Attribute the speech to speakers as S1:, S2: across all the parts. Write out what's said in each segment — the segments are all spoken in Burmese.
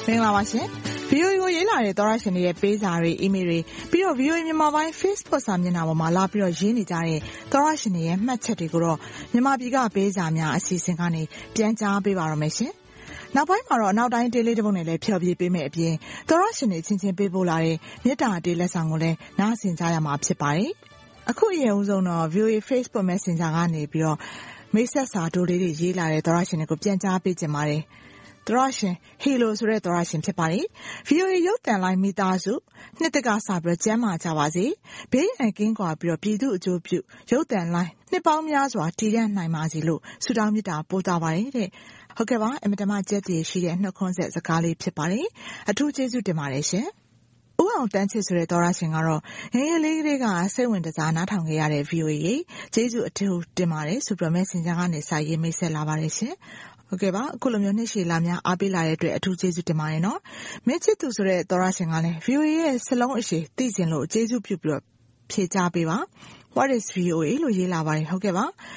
S1: င်္ဂလာပါရှင် VOA ကိုရေးလာတဲ့သောရရှင်တွေရဲ့ပေးစာတွေ email တွေပြီးတော့ VOA မြန်မာပိုင်း Facebook စာမျက်နှာပေါ်မှာလာပြီးတော့ရေးနေကြတဲ့သောရရှင်တွေရဲ့မှတ်ချက်တွေကိုတော့မြန်မာပြည်ကပေးစာများအစီအစဉ်ကနေပြန်ကြားပေးပါရမယ်ရှင်နောက်ပိုင်းမှာတော့နောက်တိုင်းတေးလေးတစ်ပုဒ်နဲ့လည်းဖျော်ဖြေပေးမယ်အပြင်သောရရှင်တွေချင်းချင်းပေးပို့လာတဲ့မေတ္တာတေးလက်ဆောင်ကိုလည်းနားဆင်ကြရမှာဖြစ်ပါတယ်အခုအရင်ဦးဆုံးတော့ VOA Facebook Messenger ကနေပြီးတော့မိတ်ဆက်စာတိုးလေးတွေရေးလာတဲ့သောရရှင်တွေကိုပြန်ကြားပေးကြပါတယ်သောရရှင်ဟီလိုဆိုတဲ့သောရရှင်ဖြစ်ပါတယ် VOA ရုပ်သံလိုင်းမိသားစုနှစ်တက်ကစပြီးတော့ကျမ်းမာကြပါစေဘေးရန်ကင်းကွာပြီးတော့ပြည်သူအကျိုးပြုရုပ်သံလိုင်းနှစ်ပေါင်းများစွာတည်ရနိုင်ပါစေလို့ဆုတောင်းမေတ္တာပို့သပါတယ်တဲ့ဟုတ်ကဲ့ပါအမတမကျက်တည်ရှိတဲ့နှုတ်ခွန်းဆက်စကားလေးဖြစ်ပါတယ်အထူးကျေးဇူးတင်ပါတယ်ရှင်ဦးအောင်တန်းချစ်ဆိုတဲ့သောရရှင်ကတော့ငယ်ငယ်လေးကလေးကစိတ်ဝင်စားနားထောင်ခဲ့ရတဲ့ VOA ရေကျေးဇူးအထူးတင်ပါတယ်ဆိုပြီး Messenger ကနေစာရေးမိတ်ဆက်လာပါတယ်ရှင်ဟုတ်ကဲ့ပါအခုလိုမျိုးနှစ်ရှည်လာများအားပေးလာတဲ့အတွက်အထူးကျေးဇူးတင်ပါတယ်နော်မင်းချစ်သူဆိုတဲ့သောရရှင်ကလည်း VOA ရဲ့စလုံးအရှိသိကျင်လို့ကျေးဇူးပြုပြီးတော့ဖြေကြားပေးပါ What is VOA လို့ရေးလာပါတယ်ဟုတ်ကဲ့ပါ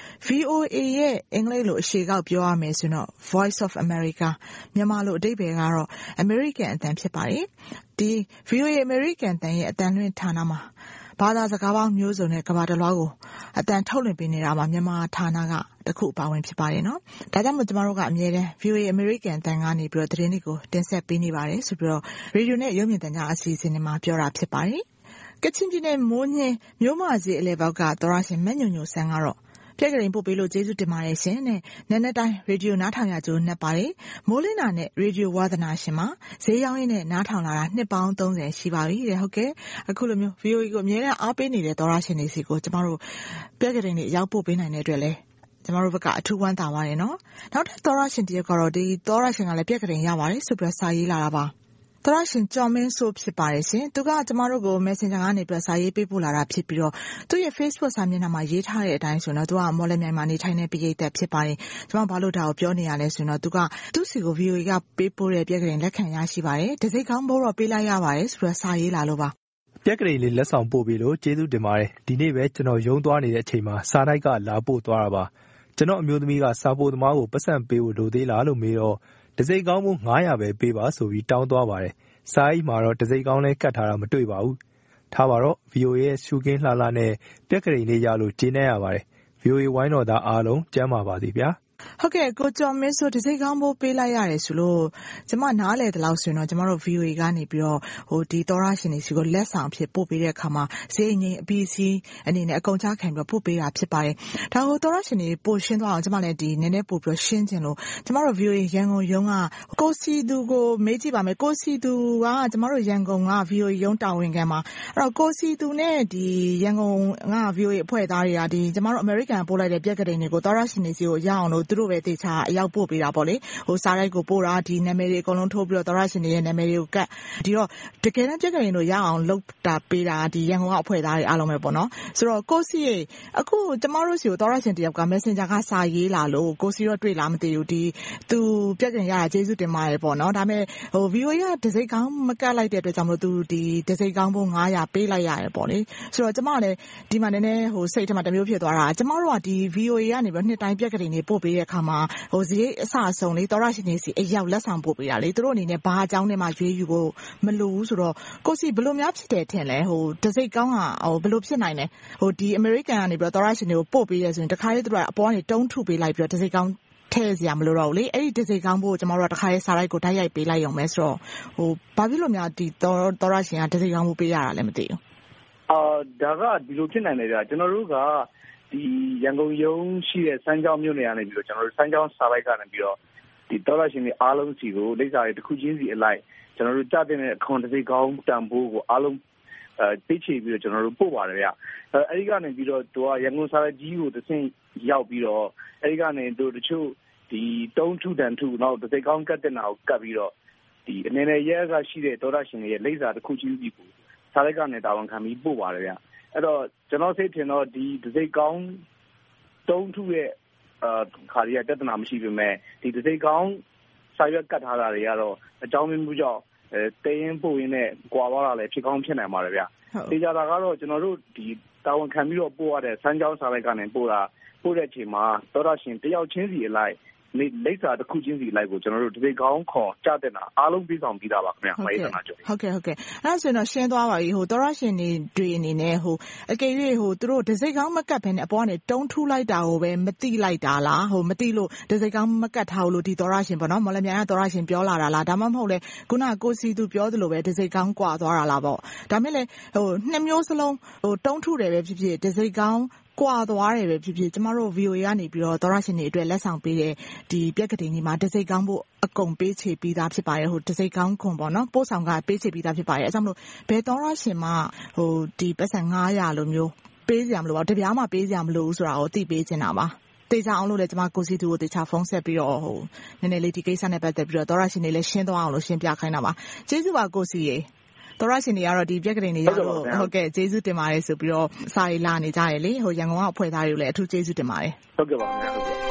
S1: VOA ရဲ့အင်္ဂလိပ်လိုအရှိကောက်ပြောရမယ်ဆိုတော့ Voice of America မြန်မာလိုအဓိပ္ပာယ်ကတော့ American အသံဖြစ်ပါတယ်ဒီ VOA American အသံရဲ့အသံလွှင့်ဌာနမှာဘာသာစကားပေါင်းမျိုးစုံနဲ့ကမ္ဘာတစ်လွှားကိုအတန်ထုတ်လွှင့်ပေးနေတာမှာမြန်မာဌာနကတခုအပါဝင်ဖြစ်ပါတယ်နော်ဒါကြောင့်မို့ကျမတို့ကအမြဲတမ်း VOA American အသံကနေပြီးတော့သတင်းတွေကိုတင်ဆက်ပေးနေပါတယ်ဆိုပြီးတော့ရေဒီယိုနဲ့ရုပ်မြင်သံကြားအစီအစဉ်တွေမှာပြောတာဖြစ်ပါတယ်ကချင်ပြည်နယ်မိုးညင်းမြို့မကြီးအလဲဘောက်ကသောရရှင်မက်ညွညွဆန်းကတော့ပြက်ကလေးပို့ပေးလို့ကျေးဇူးတင်ပါတယ်ရှင်နဲ့နန်းနက်တိုင်းရေဒီယိုနားထောင်ရကြိုးနှက်ပါတယ်မိုးလင်းတာနဲ့ရေဒီယိုဝါသနာရှင်မှာဈေးရောင်းရင်းနဲ့နားထောင်လာတာနှစ်ပေါင်း30ရှိပါပြီတဲ့ဟုတ်ကဲ့အခုလိုမျိုး VOA ကိုအမြဲတမ်းအားပေးနေတဲ့သောရရှင်တွေစီကိုကျမတို့ပြက်ကလေးတွေရောက်ပို့ပေးနိုင်တဲ့အတွက်လည်းကျမတို့ဘက်ကအထူးဝမ်းသာပါတယ်နော်နောက်ထပ်သောရရှင်တယောက်ကတော့ဒီသောရရှင်ကလည်းပြက်ကလေးရပါတယ်ဆိုပြီးစာရေးလာတာပါသောရရှင်ကျော်မင်းဆိုဖြစ်ပါတယ်ရှင်သူကကျမတို့ကို Messenger ကနေပြစာရေးပေးပို့လာတာဖြစ်ပြီးတော့သူ့ရဲ့ Facebook စာမျက်နှာမှာရေးထားတဲ့အတိုင်းဆိုတော့သူကမော်လမြိုင်မှာနေထိုင်တဲ့ပရိသတ်ဖြစ်ပါတယ်ကျမဘာလို့ဒါကိုပြောနေရလဲဆိုတော့သူကသူ့စီကို VOA ကပေးပို့တဲ့ပြက်ကလေးလက်ခံရရှိပါတယ်တစိမ့်ကောင်းဘိုးတော့ပေးလိုက်ရပါတယ်ဆိုတော့စာရေးလာလို့ပါ
S2: ပြက်ကလေးလေးလက်ဆောင်ပို့ပြီးလို့ကျေးဇူးတင်ပါတယ်ဒီနေ့ပဲကျွန်တော်ရုံးသွားနေတဲ့အချိန်မှာစာတိုက်ကလာပို့သွားတာပါကျွန်တော်အမျိုးသမီးကစာပို့သမားကိုပတ်စံပေးဖို့လိုသေးလားလို့မေးတော့တစိမ့်ကောင်းဘိုး900ပဲပေးပါဆိုပြီးတောင်းသွားပါတယ်စာအိတ်မှာတော့တစိမ့်ကောင်းလဲကတ်ထားတာမတွေ့ပါဘူးထားပါတော့ VOA ရဲ့ရှုခင်းလှလှနဲ့ပြက်ကလေးလေးရလို့ကျေးနပ်ရပါတယ် VOA ဝိုင်းတော်သားအားလုံးကျမ်းပါပါစေဗျာ
S1: ဟုတ်ကဲ့ကိုကျော်မင်းဆိုတစိမ့်ကောင်းဖို့ပေးလိုက်ရတယ်ဆိုလို့ကျမနားလေတလောက်ဆိုရင်တော့ကျမတို့ VOA ကနေပြီးတော့ဒီသောရရှင်တွေစီကိုလက်ဆောင်ဖြစ်ပို့ပေးတဲ့အခါမှာဈေးငိမ့်အပီးစီးအနေနဲ့အကုန်ချခံပြီးပို့ပေးတာဖြစ်ပါတယ်ဒါကိုသောရရှင်တွေပို့ရှင်းသွားအောင်ကျမလည်းဒီနည်းနည်းပို့ပြီးရှင်းခြင်းလို့ကျမတို့ VOA ရန်ကုန်ရုံးကကိုစီသူကိုမေးကြည့်ပါမယ်ကိုစီသူကကျမတို့ရန်ကုန်က VOA ရုံးတာဝန်ခံပါအဲ့တော့ကိုစီသူနဲ့ဒီရန်ကုန်က VOA အဖွဲ့သားတွေကဒီကျမတို့ American ပို့လိုက်တဲ့ပြက်ကလေးတွေကိုသောရရှင်တွေစီကိုရအောင်လို့သူတို့ပဲတေချာအရောက်ပို့ပေးတာပေါ့လေစာရိုက်ကိုပို့တာဒီနာမည်တွေအကုန်လုံးထိုးပြီးတော့သောရရှင်တွေရဲ့နာမည်တွေကိုကတ်ဒီတော့တကယ်တမ်းပြက်ကလေးတို့ရအောင်လုပ်တာပေးတာဒီရန်ကုန်ကအဖွဲ့သားတွေအားလုံးပဲပေါ့နော်ဆိုတော့ကိုစီရေအခုကျမတို့စီကိုသောရရှင်တယောက်က Messenger ကစာရေးလာလို့ကိုစီတော့တွေ့လားမသိဘူးဒီသူပြက်ကလေးရတာကျေးဇူးတင်ပါတယ်ပေါ့နော်ဒါပေမဲ့VOA ကတစိမ့်ကောင်းမကတ်လိုက်တဲ့အတွက်ကြောင့်မလို့သူဒီတစိမ့်ကောင်းဖို့900ပေးလိုက်ရတယ်ပေါ့လေဆိုတော့ကျမလည်းဒီမှာနည်းနည်းစိတ်ထဲမှာတမျိုးဖြစ်သွားတာကျမတို့ကဒီ VOA ကနေပြီးနှစ်တိုင်းပြက်ကလေးတွေပို့ပေးတဲ့အခါမှာဈေးအဆအဆုံးလေးသောရရှင်တွေစီအရောက်လက်ဆောင်ပို့ပေးတာလေသူတို့အနေနဲ့ဘာအကြောင်းနဲ့မှရွေးယူဖို့မလိုဘူးဆိုတော့ကိုစီဘယ်လိုများဖြစ်တယ်ထင်လဲတစိမ့်ကောင်းကဘယ်လိုဖြစ်နိုင်လဲဒီ American ကနေပြီးတော့သောရရှင်တွေကိုပို့ပေးတယ်ဆိုရင်တခါလေးသူတို့ကအပေါ်ကနေတုံးထုပေးလိုက်ပြီးတော့တစိမ့်ကောင်းထဲစရာမလိုတော့ဘူးလေအဲ့ဒီတစိမ့်ကောင်းဖို့ကျမတို့ကတခါလေးစာရိုက်ကိုတိုက်ရိုက်ပေးလိုက်အောင်ပဲဆိုတော့ဘာဖြစ်လို့များဒီသောရရှင်ကတစိမ့်ကောင်းဖို့ပေးရတာလဲမသိဘူး
S3: ဒါကဒီလိုဖြစ်နိုင်တယ်ဗျာကျွန်တော်တို့ကဒီရန်ကုန်ရုံးရှိတဲ့စမ်းချောင်းမြို့နယ်ကနေပြီးတော့ကျွန်တော်တို့စမ်းချောင်းစာလိုက်ကနေပြီးတော့ဒီသောရရှင်တွေအားလုံးစီကိုလိပ်စာတွေတစ်ခုချင်းစီအလိုက်ကျွန်တော်တို့ကြားတဲ့အခွန်တစိမ့်ကောင်းတန်ဖိုးကိုအားလုံးပေးချေပြီးတော့ကျွန်တော်တို့ပို့ပါတယ်ဗျအဲဒီကနေပြီးတော့သူကရန်ကုန်စာလိုက်ကြီးကိုတစ်ဆင့်ရောက်ပြီးတော့အဲဒီကနေတို့တချို့ဒီတုံးထုတန်ထုနောက်တစိမ့်ကောင်းကတ်တဲ့နာကိုကတ်ပြီးတော့ဒီအနေနဲ့ရဲကရှိတဲ့သောရရှင်တွေရဲ့လိပ်စာတစ်ခုချင်းစီကိုစာလိုက်ကနေတာဝန်ခံပြီးပို့ပါတယ်ဗျအဲ့တော့ကျွန်တော်စိတ်ထင်တော့ဒီတစိမ့်ကောင်းတုံးထုရဲ့ခါရီးကတက်နာမရှိပေမဲ့ဒီတစိမ့်ကောင်းစာရွက်ကတ်ထားတာတွေကတော့အကြောင်းမျိုးကြောင့်တဲရင်ပို့ရင်းနဲ့ကွာသွားတာလည်းဖြစ်ကောင်းဖြစ်နိုင်ပါတယ်ဗျတေချာတာကတော့ကျွန်တော်တို့ဒီတာဝန်ခံပြီးတော့ပို့ရတဲ့စမ်းချောင်းစာလိုက်ကနေပို့တဲ့အချိန်မှာသောရရှင်တယောက်ချင်းစီအလိုက်လိပ်စာတစ်ခုချင်းစီလိုက်ကိုကျွန်တော်တို့တစ်စိတ်ကောင်းခွန်ကြတဲ့နာအားလုံးပြီးဆောင်ပြီးသားပါခင်ဗျာမိုင်းတနာကျော်
S1: ဟုတ်ကဲ့အဲ့ဒါဆိုရင်တော့ရှင်းသွားပါပြီသောရရှင်တွေအနေနဲ့အကယ်၍သူတို့တစ်စိတ်ကောင်းမကတ်ဘဲနဲ့အပေါ်ကနေတုံးထူးလိုက်တာကိုပဲမသိလိုက်တာလားမသိလို့တစ်စိတ်ကောင်းမကတ်ထားလို့ဒီသောရရှင်ပေါ့နော်မော်လမြိုင်ကသောရရှင်ပြောလာတာလားဒါမှမဟုတ်လေခုနကိုစီသူပြောသလိုပဲတစ်စိတ်ကောင်းကွာသွားတာလားပေါ့ဒါမဲ့လေနှစ်မျိုးစလုံးတုံးထူးတယ်ပဲဖြစ်ဖြစ်တစ်စိတ်ကောင်းကွာသွားတယ်ပဲဖြစ်ဖြစ်ကျမတို့ VOA ကနေပြီးတော့သောရရှင်တွေအတွက်လက်ဆောင်ပေးတဲ့ဒီပြက်ကတိကြီးမှာတစ်စိတ်ကောင်းဖို့အကုန်ပေးချေပြီးသားဖြစ်ပါတယ်တစ်စိတ်ကောင်းခွန်ပေါ့နော်ပို့ဆောင်ကပေးချေပြီးသားဖြစ်ပါတယ်အဲကြောင့်မလို့ဘယ်သောရရှင်မှဒီပတ်စံ900လိုမျိုးပေးကြမလို့ပါတပြားမှပေးကြမလို့ဆိုတာကိုသိပေးချင်တာပါတေချာအောင်လို့လည်းကျမကိုစီသူကိုတေချာဖုန်းဆက်ပြီးတော့နည်းနည်းလေးဒီကိစ္စနဲ့ပတ်သက်ပြီးတော့သောရရှင်တွေလည်းရှင်းသွားအောင်လို့ရှင်းပြခိုင်းတာပါကျေးဇူးပါကိုစီရေသောရရှင်တွေကတော့ဒီပြက်ကလေးတွေရလို့ဟုတ်ကဲ့ကျေးဇူးတင်ပါတယ်ဆိုပြီးတော့စာရေးလာနေကြတယ်လေရန်ကုန်ကအဖွဲ့သားတွေကိုလည်းအထူးကျေးဇူးတင်ပါတယ်
S3: ဟုတ်ကဲ့ပါခင်ဗျာဟုတ်ကဲ့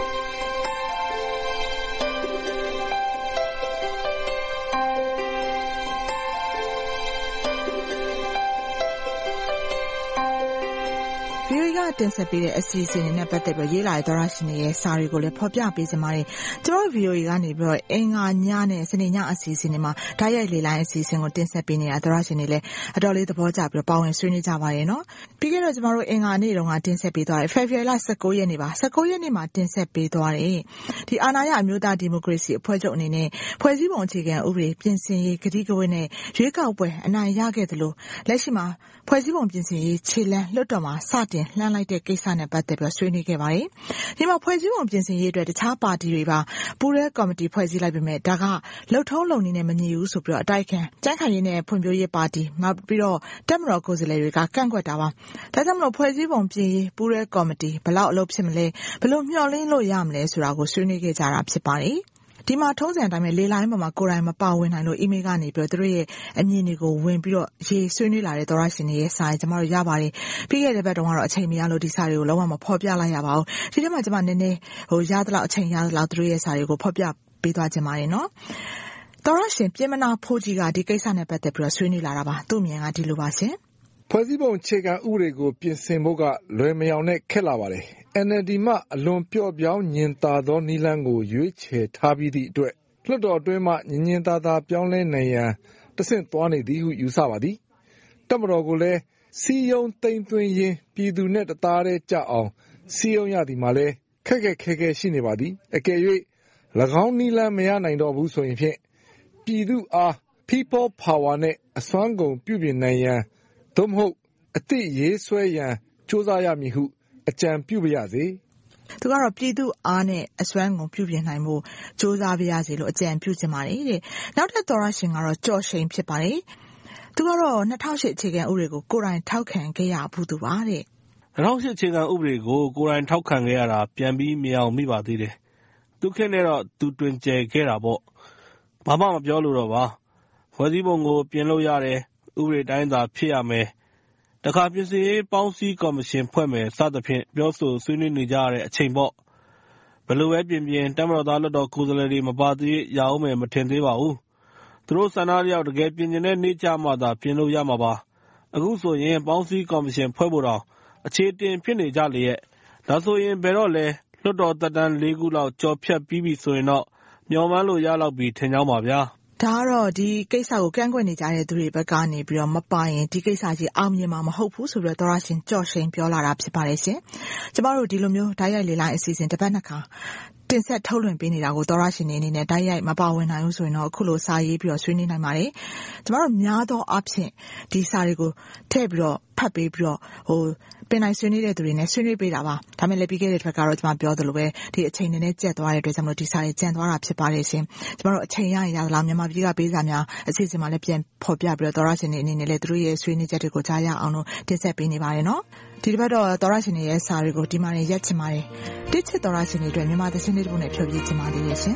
S1: တင်ဆက်ပေးတဲ့အစီအစဉ်တွေနဲ့ပတ်သက်ပြီးရေးလာတဲ့သောရရှင်တွေရဲ့စာတွေကိုလည်းဖော်ပြပေးကြပါတယ်ကျွန်တော် VOA ကနေပြီးတော့အင်္ဂါညနဲ့စနေညအစီအစဉ်တွေမှာဓာတ်ရိုက်လေလိုင်းအစီအစဉ်ကိုတင်ဆက်ပေးနေတာသောရရှင်တွေလည်းအတော်လေးသဘောကျပြီးတော့ပါဝင်ဆွေးနွေးကြပါရဲ့နော်ပြီးခဲ့တော့ကျွန်တော်တို့အင်္ဂါနေ့တုန်းကတင်ဆက်ပေးသွားတယ်ဖေဖော်ဝါရီလ19ရက်နေ့ပါ19ရက်နေ့မှာတင်ဆက်ပေးသွားတယ်ဒီအာဏာရအမျိုးသားဒီမိုကရေစီအဖွဲ့ချုပ်အနေနဲ့ဖွဲ့စည်းပုံအခြေခံဥပဒေပြင်ဆင်ရေးကတိကဝတ်နဲ့ရွေးကောက်ပွဲအနိုင်ရခဲ့သလိုလက်ရှိမှာဖွဲ့စည်းပုံပြင်ဆင်ရေးခြေလှမ်းလွှတ်တော်မှာစတင်လှမ်းလိုက်တဲ့ကိစ္စနဲ့ပတ်သက်ပြီးဆွေးနွေးခဲ့ပါတယ်။ဒီမှာဖွဲ့စည်းပုံပြင်ဆင်ရေးအတွက်တခြားပါတီတွေပါပူးရဲကော်မတီဖွဲ့စည်းလိုက်ပေမဲ့ဒါကလှုပ်ထုံးလုံနည်းနဲ့မညီဘူးဆိုပြီးတော့အတိုက်ခံကြံ့ခိုင်ရေးနဲ့ဖွံ့ဖြိုးရေးပါတီနောက်ပြီးတော့တက်မတော်ကိုယ်စားလှယ်တွေကကန့်ကွက်တာပါ။ဒါကြောင့်မလို့ဖွဲ့စည်းပုံပြင်ရေးပူးရဲကော်မတီဘယ်လောက်အလုပ်ဖြစ်မလဲဘယ်လိုမျှော်လင့်လို့ရမလဲဆိုတာကိုဆွေးနွေးခဲ့ကြတာဖြစ်ပါတယ်။ဒီမှာထုံးစံအတိုင်းပဲလေလိုင်းပေါ်မှာကိုယ်တိုင်မပါဝင်နိုင်လို့အီးမေးလ်ကနေပြီးတော့သူတို့ရဲ့အမြင်တွေကိုဝင်ပြီးတော့ရေးဆွေးနွေးလာတဲ့သောရရှင်တွေရဲ့စာရေးကျွန်တော်တို့ရပါတယ်ပြီးခဲ့တဲ့ဘက်တုန်းကတော့အချိန်မရလို့ဒီစာတွေကိုလုံးဝမဖော်ပြလိုက်ရပါဘူးဒီထဲမှာကျွန်မနည်းနည်းရသလောက်အချိန်ရသလောက်သူတို့ရဲ့စာတွေကိုဖော်ပြပေးသွားခြင်းပါတယ်နော်သောရရှင်ပြင်မနာဖိုးကြီးကဒီကိစ္စနဲ့ပတ်သက်ပြီးတော့ဆွေးနွေးလာတာပါသူ့မြင်ကဒီလိုပါရှင်
S4: ဖွဲ့စည်းပုံအခြေခံဥပဒေကိုပြင်ဆင်ဖို့ကလွယ်မယောင်နဲ့ခက်လာပါတယ်NLD မှအလွန်ပျော့ပြောင်းညင်သာသောနည်းလမ်းကိုရွေးချယ်ထားပြီးသည့်အတွက်လွှတ်တော်အတွင်းမှညင်သာသာပြောင်းလဲနိုင်ရန်တဆင့်သွားနေသည်ဟုယူဆပါသည်တပ်မတော်ကိုလည်းစီယုံသိမ်းသွင်းရင်းပြည်သူနဲ့တသားတည်းကြအောင်စီယုံရသည်မှာလည်းခက်ခဲရှိနေပါသည်အကယ်၍၎င်းနည်းလမ်းမရနိုင်တော့ဘူးဆိုရင်ဖြင့်ပြည်သူအား people power နဲ့အစွမ်းကုန်ပြုပြင်နိုင်ရန်သို့မဟုတ်အသည့်ရေးဆွဲရန်စ조사ရမည်ဟုအကြံပြုပါရစေ
S1: သူကတော့ပြည်သူအားနဲ့အစွမ်းကုန်ပြုပြင်နိုင်မှုစ조사ပါရစေလို့အကြံပြုချင်ပါတယ်တဲ့နောက်ထပ်သောရရှင်ကတော့ကြော်ရှိန်ဖြစ်ပါတယ်သူကတော့2008အခြေခံဥပဒေကိုကိုယ်တိုင်ထောက်ခံခဲ့ရဘူးသူပါတဲ့
S5: 2008အခြေခံဥပဒေကိုကိုယ်တိုင်ထောက်ခံခဲ့ရတာပြန်ပြီးမအောင်မိပါသေးတယ်သူခေတ်နဲ့တော့သူတွင်ကျယ်ခဲ့တာပေါ့ဘာမှမပြောလို့တော့ပါဖွဲ့စည်းပုံကိုပြင်လို့ရတယ်ဥပဒေတိုင်းသာဖြစ်ရမယ်တခါပြင်ဆင်ရေးပေါင်းစည်းကော်မရှင်ဖွဲ့မယ်စသဖြင့်ပြောဆိုဆွေးနွေးနေကြရတဲ့အချိန်ပေါ့ဘယ်လိုပဲပြင်တပ်မတော်သားလွှတ်တော်ကိုယ်စားလှယ်တွေမပါသေးရအောင်မယ်မထင်သေးပါဘူးသူတို့ဆန္ဒတယောက်တကယ်ပြင်တဲ့နေ့ကြမှသာပြင်လို့ရမှာပါအခုဆိုရင်ပေါင်းစည်းကော်မရှင်ဖွဲ့ဖို့တော့အခြေတင်ဖြစ်နေကြလေရဲ့ဒါဆိုရင်ဘယ်တော့လဲလွှတ်တော်သက်တမ်း၄ခုလောက်ကြော်ဖြတ်ပြီးပြီဆိုရင်တော့မျှော်မှန်းလို့ရလောက်ပြီထင်ကြောင်းပါဗျာ
S1: ဒါကတော့ဒီကိစ္စကိုကန့်ကွက်နေကြတဲ့သူတွေဘက်ကနေပြီးတော့မပိုင်ရင်ဒီကိစ္စကြီးအောင်မြင်မှာမဟုတ်ဘူးဆိုပြီးတော့သောရရှင်ကြော်ရှိန်ပြောလာတာဖြစ်ပါတယ်ရှင်ကျမတို့ဒီလိုမျိုးဓာတ်ရိုက်လေလိုင်းအစီအစဉ်တစ်ပတ်နှစ်ခါတင်ဆက်ထုတ်လွှင့်ပေးနေတာကိုသောရရှင်တွေအနေနဲ့ဓာတ်ရိုက်မပါဝင်နိုင်ဘူးဆိုရင်တော့အခုလိုစာရေးပြီးတော့ဆွေးနွေးနိုင်ပါတယ်ကျမတို့များသောအားဖြင့်ဒီစာတွေကိုထည့်ပြီးတော့ဖတ်ပေးပြီးတော့ပင်နိုင်ဆွေးနွေးတဲ့သူတွေနဲ့ဆွေးနွေးပေးတာပါဒါမဲ့လည်းပြီးခဲ့တဲ့တစ်ခါကတော့ကျွန်မပြောသလိုပဲဒီအချိန်နဲ့ကျက်သွားတဲ့အတွက်ကြောင့်မလို့ဒီစာရေးကျန်သွားတာဖြစ်ပါတယ်ရှင်ကျွန်တော်တို့အချိန်ရရင်ရသလားမြန်မာပြည်ကပေးစာများအစီအစဉ်မှာလည်းပြန်ဖော်ပြပြီးတော့သောရရှင်တွေအနေနဲ့လည်းသူတို့ရဲ့ဆွေးနွေးချက်တွေကိုကြားရအောင်လို့တင်ဆက်ပေးနေပါတယ်နော်ဒီတစ်ပတ်တော့သောရရှင်တွေရဲ့စာတွေကိုဒီမှာနေရက်ချင်ပါတယ်တစ်ချစ်သောရရှင်တွေအတွက်မြန်မာသချင်းလေးတစ်ပုဒ်နဲ့ဖြေပြချင်ပါတယ်ရှင်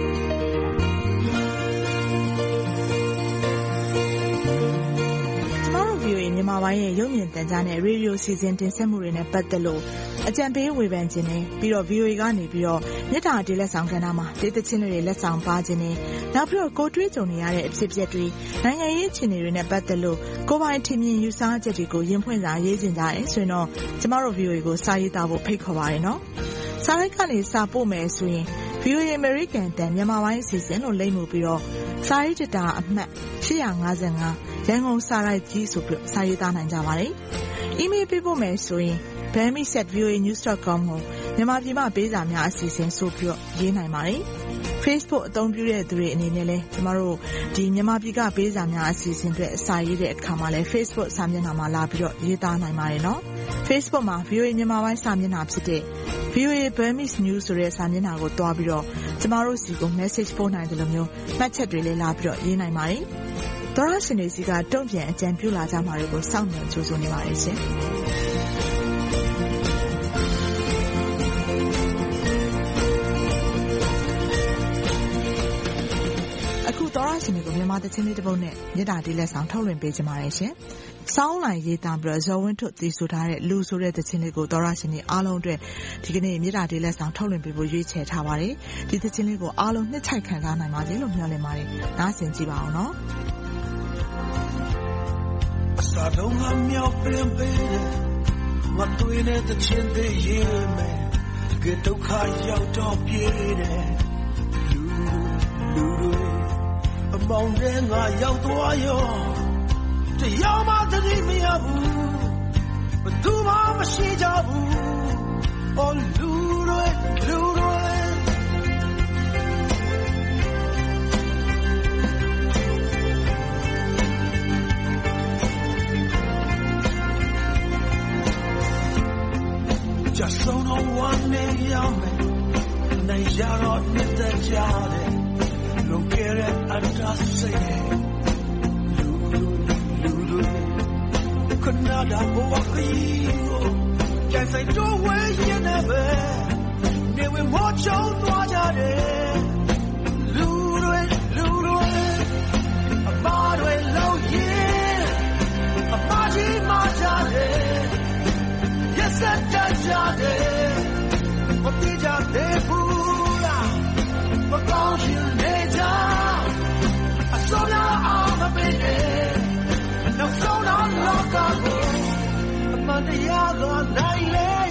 S1: မြန်မာပိုင်းရဲ့ရုပ်မြင်သံကြားနဲ့ရေဒီယိုစီစဉ်တင်ဆက်မှုတွေနဲ့ပတ်သက်လို့အကြံပေးဝေဖန်ခြင်းနဲ့ပြီးတော့ VOA ကနေပြီးတော့မြေတားတေးလက်ဆောင်ကဏ္ဍမှာတေးသချင်းတွေလက်ဆောင်ပါခြင်းနဲ့နောက်ပြီးတော့ကိုတွေးကြုံနေရတဲ့အဖြစ်အပျက်တွေနိုင်ငံရေးအခြေအနေတွေနဲ့ပတ်သက်လို့ကိုပိုင်ထင်မြင်ယူဆချက်တွေကိုရင်ဖွင့်စာရေးခြင်းကြတယ်ဆိုရင်တော့ကျမတို့ VOA ကိုစာရေးသားဖို့ဖိတ်ခေါ်ပါရနော်စာလိုက်ကနေစာပို့မယ်ဆိုရင် VOA American တန်မြန်မာပိုင်းအစီအစဉ်လို့လိမ့်မှုပြီးတော့စာရေးတစ်တာအမှတ်855ရန်ကုန်စာရိုက်ကြီးဆိုပြီးစာရေးသားနိုင်ကြပါတယ်။ email ပေးဖို့မယ်ဆိုရင် bami@voanews.com ကိုမြန်မာပြည်မှာပေးစာများအစီအစဉ်ဆိုပြီးရေးနိုင်ပါတယ်။ Facebook အသုံးပြုတဲ့သူတွေအနေနဲ့လည်းကျမတို့ဒီမြန်မာပြည်ကပေးစာများအစီအစဉ်တွေအစာရေးတဲ့အခါမှာလည်း Facebook စာမျက်နှာမှာလာပြီးတော့ရေးသားနိုင်ပါတယ်နော်။ Facebook မှာ VOA မြန်မာပိုင်းစာမျက်နှာဖြစ်တဲ့ VOA Burmese News ဆိုတဲ့စာမျက်နှာကိုတွားပြီးတော့ကျမတို့စီကို message ပို့နိုင်တယ်လို့မျိုးမှတ်ချက်တွေလည်းလာပြီးတော့ရေးနိုင်ပါတယ်။သောရရှင်တွေစီကတုံ့ပြန်အကြံပြုလာကြမှာတွေကိုစောင့်မျှော်ကြိုးစားနေပါတယ်ရှင်။သောရရှင်တွေကိုမြန်မာသချင်းလေးတစ်ပုဒ်နဲ့မြစ်တာတီးလက်ဆောင်ထုတ်လွှင့်ပေးကြပါရရှင်။စောင်းလိုက်ရေးသားပြီးတော့ဇော်ဝင်းထွတ်သီဆိုထားတဲ့လူဆိုတဲ့သချင်းလေးကိုသောရရှင်တွေအားလုံးအတွက်ဒီကနေ့မြစ်တာတီးလက်ဆောင်ထုတ်လွှင့်ပေးဖို့ရွေးချယ်ထားပါတယ်။ဒီသချင်းလေးကိုအားလုံးနှစ်ချိုက်ခံစားနိုင်ပါစေလို့မျှော်လင့်ပါတယ်။နားဆင်ကြည့်ပါအောင်နော်။အစာလုံးကမြောက်ပင်ပေးတယ်မတွေ့တဲ့သချင်းတွေရေးမယ်တကယ်ဒုက္ခရောက်တော့ပြေးတယ်လူအမောင်တဲ့ငါရောက်သွားရောတရားမှတတိမရဘူးဘသူမှမရှိကြဘူးအော်လူတွေjust so no one may yell me and you're not in the jar Look at it and just say Lulu Canada Boakio Can't say don't wait you never Never watch out Wajade Lulu A Madwe low yeah A Maji Majade Yes that Jade What did you say Pula What don't you I saw now on the bed. No sound on Locago. Among the other night,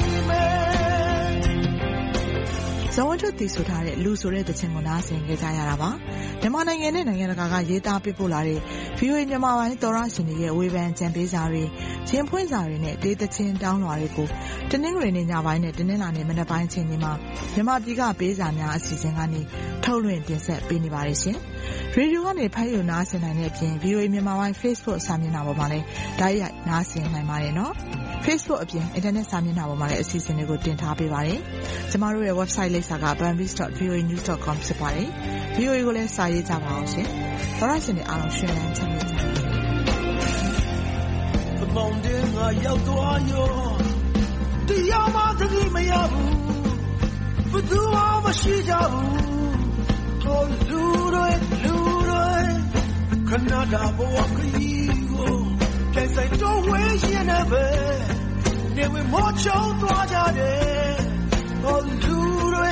S1: ဇော်ဝင်းထွတ်တည်ဆိုထားတဲ့လူဆိုတဲ့သချင်းကိုနားဆင်ကြကြရတာပါမြန်မာနိုင်ငံနဲ့နိုင်ငံတကာကရေးသားပေးပို့လာတဲ့ VOA မြန်မာပိုင်းသောရရှင်တွေရဲ့ဝေဖန်ကြံပေးစာတွေရင်ဖွင့်စာတွေနဲ့ဒေသချင်းတောင်းလွှာတွေကိုတနင်္ဂနွေနေ့ညပိုင်းနဲ့တနင်္လာနေ့မနက်ပိုင်းချိန်တွေမှာမြန်မာပြည်ကပေးစာများအစီအစဉ်ကနေထုတ်လွှင့်တင်ဆက်ပေးနေပါတယ်ရှင်ရေဒီယိုကနေဖတ်ယူနားဆင်နိုင်တဲ့အပြင် VOA မြန်မာပိုင်း Facebook စာမျက်နှာပေါ်မှာလည်းတိုက်ရိုက်နားဆင်နိုင်ပါတယ်နော်Facebook အပြင် Internet စာမျက်နှာပေါ်မှာလည်းအစီအစဉ်တွေကိုတင်ထားပေးပါတယ်။ကျမတို့ရဲ့ website လိပ်စာက bambis.voanews.com ဖြစ်ပါတယ်။ VOA ကိုလည်းစာရေးကြပါအောင်ရှင်။သောရရှင်တွေအားလုံးရှင်လန်းချမ်းမြေ့ကြပါစေ။အမောင်တဲ့ငါရောက်သွားရောတရားမှတတိမရဘူးဘယ်သူမှမရှိကြဘူး။ဟိုလူတွေခဏတာဘဝကြီးကိုCan't say don't wait you never Never more show သွားကြတယ် Oh Lulu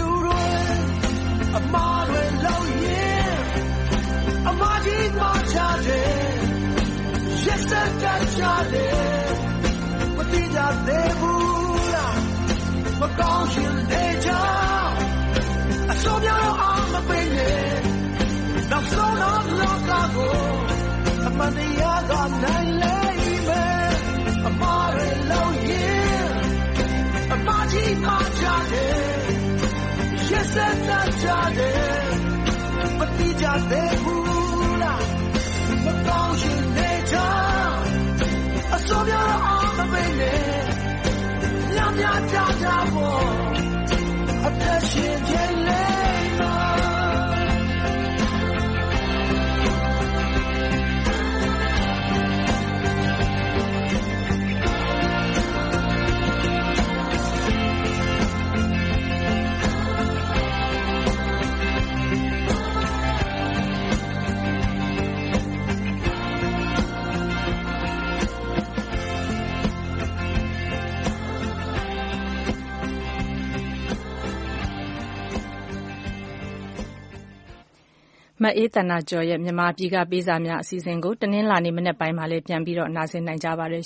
S1: Amare low yeah Amadi ma chade Yes that chade Pati ja debu la Ma kaung shin de ja Aso mya lo ang ma pin ne Now so not loca go Amadi ya ga nai Amare low yeah Amadi ma chade Yes that chade Pati ja debu la Ma kaung shin de ja Aso mya lo ang ma pin ne Lam ya ja ja bo Attention jale maမအေးတနာကျော်ရဲ့မြန်မာပြည်ကပေးစာများအစီအစဉ်ကိုတနင်္လာနေ့မနက်ပိုင်းမှာလည်းပြန်ပြီးတော့နားဆင်နိုင်ကြပါတယ်